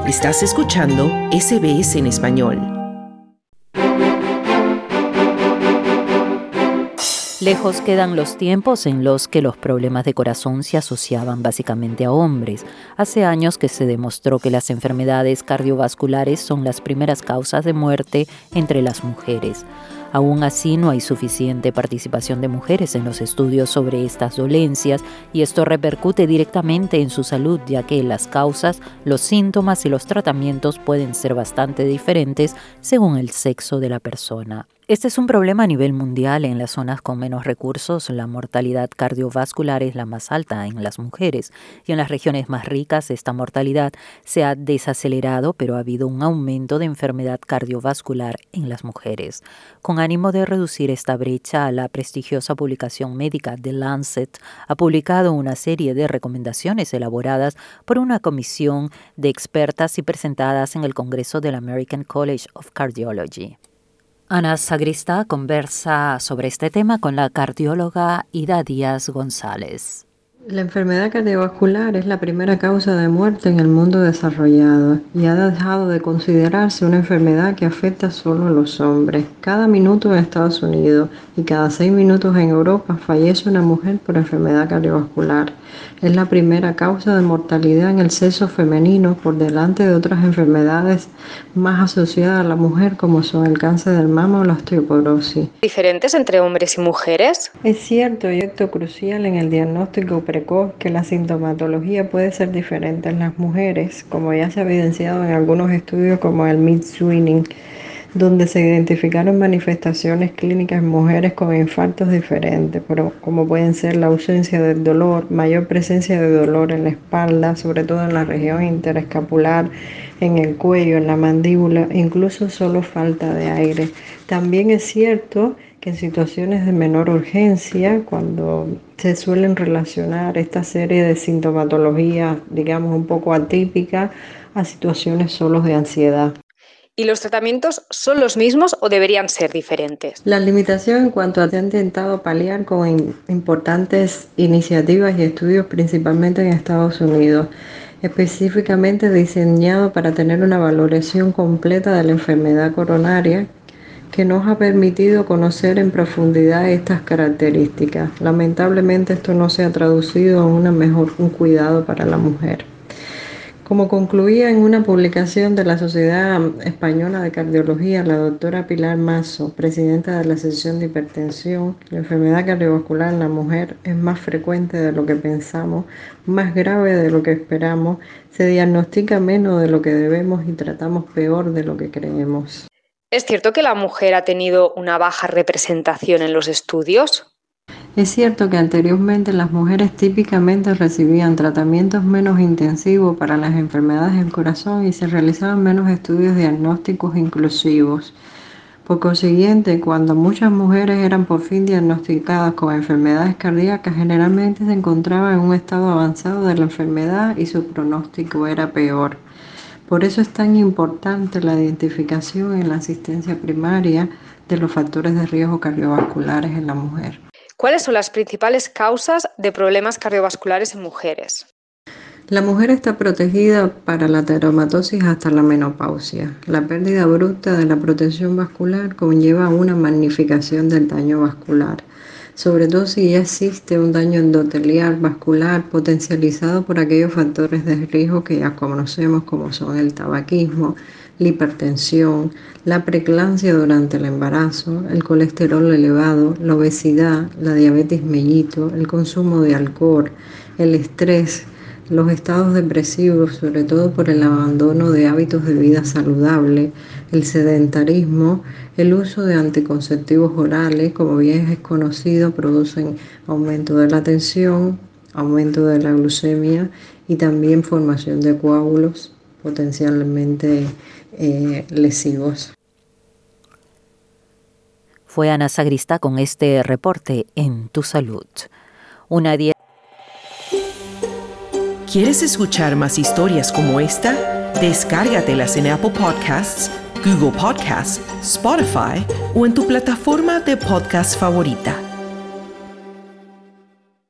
Estás escuchando SBS en español. Lejos quedan los tiempos en los que los problemas de corazón se asociaban básicamente a hombres. Hace años que se demostró que las enfermedades cardiovasculares son las primeras causas de muerte entre las mujeres. Aún así, no hay suficiente participación de mujeres en los estudios sobre estas dolencias y esto repercute directamente en su salud, ya que las causas, los síntomas y los tratamientos pueden ser bastante diferentes según el sexo de la persona. Este es un problema a nivel mundial. En las zonas con menos recursos, la mortalidad cardiovascular es la más alta en las mujeres y en las regiones más ricas esta mortalidad se ha desacelerado, pero ha habido un aumento de enfermedad cardiovascular en las mujeres. Con ánimo de reducir esta brecha, la prestigiosa publicación médica The Lancet ha publicado una serie de recomendaciones elaboradas por una comisión de expertas y presentadas en el Congreso del American College of Cardiology. Ana Sagristá conversa sobre este tema con la cardióloga Ida Díaz González. La enfermedad cardiovascular es la primera causa de muerte en el mundo desarrollado y ha dejado de considerarse una enfermedad que afecta solo a los hombres. Cada minuto en Estados Unidos y cada 6 minutos en Europa fallece una mujer por enfermedad cardiovascular. Es la primera causa de mortalidad en el sexo femenino por delante de otras enfermedades más asociadas a la mujer como son el cáncer del mama o la osteoporosis. ¿Diferentes entre hombres y mujeres? Es cierto y esto crucial en el diagnóstico precoz que la sintomatología puede ser diferente en las mujeres, como ya se ha evidenciado en algunos estudios como el Mid-Sweeney, donde se identificaron manifestaciones clínicas en mujeres con infartos diferentes, pero como pueden ser la ausencia del dolor, mayor presencia de dolor en la espalda, sobre todo en la región interescapular, en el cuello, en la mandíbula, incluso solo falta de aire. También es cierto que en situaciones de menor urgencia, cuando se suelen relacionar esta serie de sintomatologías, digamos, un poco atípicas, a situaciones solo de ansiedad. ¿Y los tratamientos son los mismos o deberían ser diferentes? La limitación en cuanto a se ha intentado paliar con importantes iniciativas y estudios principalmente en Estados Unidos, específicamente diseñado para tener una valoración completa de la enfermedad coronaria que nos ha permitido conocer en profundidad estas características. Lamentablemente esto no se ha traducido en un cuidado para la mujer. Como concluía en una publicación de la Sociedad Española de Cardiología, la doctora Pilar Mazo, presidenta de la sección de hipertensión, la enfermedad cardiovascular en la mujer es más frecuente de lo que pensamos, más grave de lo que esperamos, se diagnostica menos de lo que debemos y tratamos peor de lo que creemos. ¿Es cierto que la mujer ha tenido una baja representación en los estudios? Es cierto que anteriormente las mujeres típicamente recibían tratamientos menos intensivos para las enfermedades del corazón y se realizaban menos estudios diagnósticos inclusivos. Por consiguiente, cuando muchas mujeres eran por fin diagnosticadas con enfermedades cardíacas, generalmente se encontraban en un estado avanzado de la enfermedad y su pronóstico era peor. Por eso es tan importante la identificación en la asistencia primaria de los factores de riesgo cardiovasculares en la mujer. ¿Cuáles son las principales causas de problemas cardiovasculares en mujeres? La mujer está protegida para la teratomatosis hasta la menopausia. La pérdida abrupta de la protección vascular conlleva una magnificación del daño vascular, sobre todo si ya existe un daño endotelial vascular potencializado por aquellos factores de riesgo que ya conocemos como son el tabaquismo, la hipertensión, la preeclampsia durante el embarazo, el colesterol elevado, la obesidad, la diabetes mellito, el consumo de alcohol, el estrés, los estados depresivos, sobre todo por el abandono de hábitos de vida saludable, el sedentarismo, el uso de anticonceptivos orales, como bien es conocido, producen aumento de la tensión, aumento de la glucemia y también formación de coágulos potencialmente lesivos. Fue Ana Sagristá con este reporte en Tu Salud. ¿Quieres escuchar más historias como esta? Descárgatelas en Apple Podcasts, Google Podcasts, Spotify o en tu plataforma de podcast favorita.